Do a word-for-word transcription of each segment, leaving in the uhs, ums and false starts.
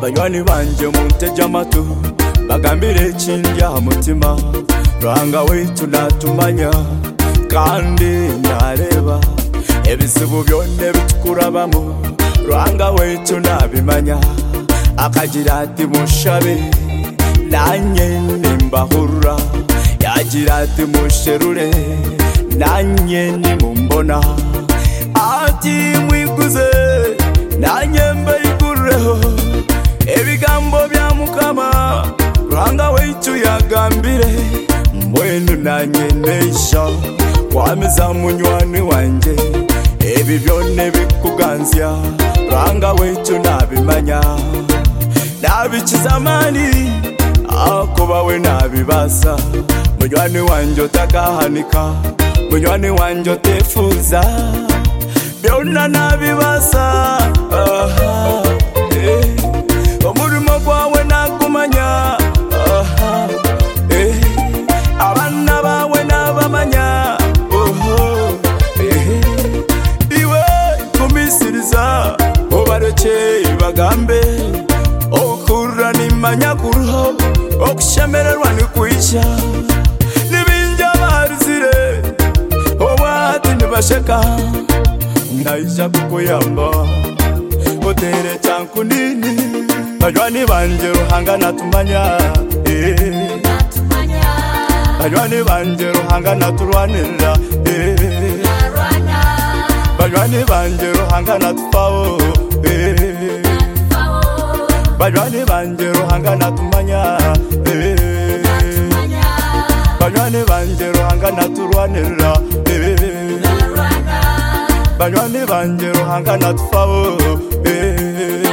banywani banje munteje amatu bagambire kindya mutima Ruhanga wetu natumanya kandi nareba ebisibu byone bitukurabamo Ruhanga wetu nabimanya akagira ati mushabe nanye nimbahurura yagira ati musherure nanye nimumbona ati mwiguze nanye mbayigureho ebigambo bya mukama Ruhanga wetu yagambire mbwenu nanye neisha kwameza munywani wanje ebi byone bikuganzya Ruhanga wetu nabimanya nabikizamani akoba we nabibasa munywani wanje otakahanika munywani wanje otefuza byona nabibasa aha eh omurimo gwawe nakumanya aha eh abana bawe nabamanya oho eh iwe kumisiriza obareke bagambe okura nimanya kuruho okushemererwa nikwica nibinja barizire obati nibasheka naija kukuyamba otere chanku nini banywani banje Ruhanga natumanya eh banywani banje Ruhanga naturwanira eh banywani banje Ruhanga natufao eh banywani banje Ruhanga natumanya eh banywani banje Ruhanga naturwanira eh banywani banje Ruhanga natufao eh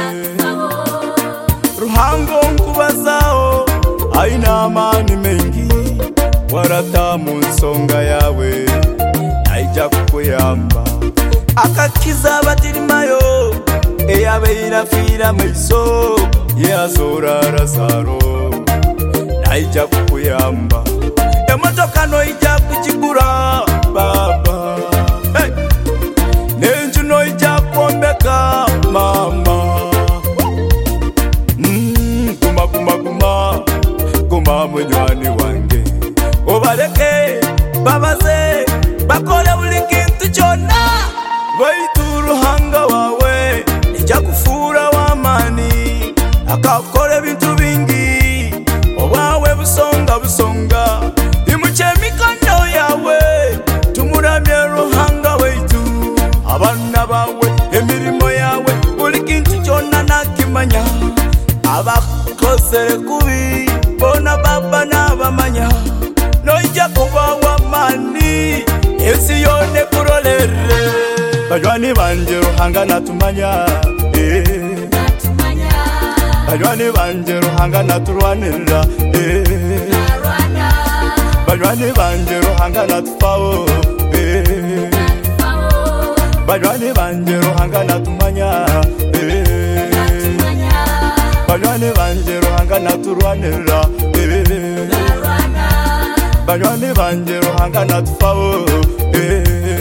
Ruhanga nkubazao aina amani mengi warata mu nsonga yawe naija kukuyamba akakiza batirimayo eyabeira fira maiso yazora razaro naija kukuyamba emotoka no ija kukigura baba hey nenju no ija kuombeka mama mm kuma kuma kuma kuma munywani wange obaleke babaze bakole buli kintu kyonna baitu Ruhanga wawe ija kufura wamani akakole bintu bingi obawe busonga busonga imuche mikono yawe tumuramye Ruhanga wetu abana bawe emirimo yawe buli kintu kyonna nakimanya abakosere kubi bona baba nabamanya noija kuba wamani esi yone kurolere banywani banje Ruhanga natumanya eh banywani banje Ruhanga naturwanira eh banywani banje Ruhanga natufao eh banywani banje Ruhanga natumanya eh banywani banje Ruhanga naturwanira eh banywani banje Ruhanga natufao eh